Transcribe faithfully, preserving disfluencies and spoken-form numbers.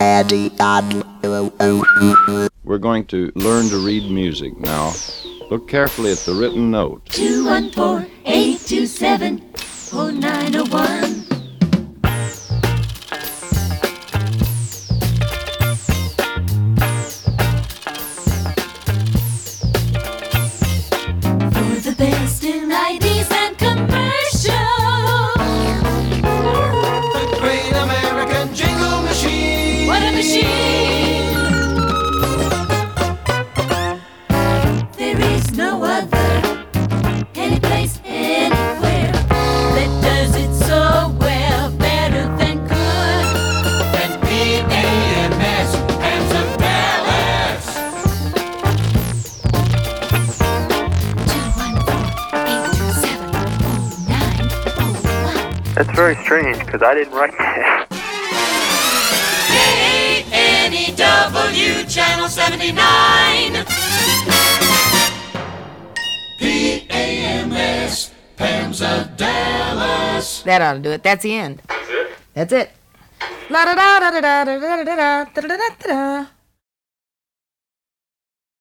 We're going to learn to read music now. Look carefully at the written note. two one four, eight two seven, oh nine oh one. For the best in I Ds and commercials. The great American jingle machine. What a machine! There is no other, any place, anywhere, that does it so well, better than good. And P A M S, Pams of Dallas. two one four, eight two seven, oh nine oh one. That's very strange because I didn't write that. K A N E W, Channel seventy-nine. P A M S, Pams of Dallas. That ought to do it. That's the end. That's it. That's it. La da da da da da da da da da da da da.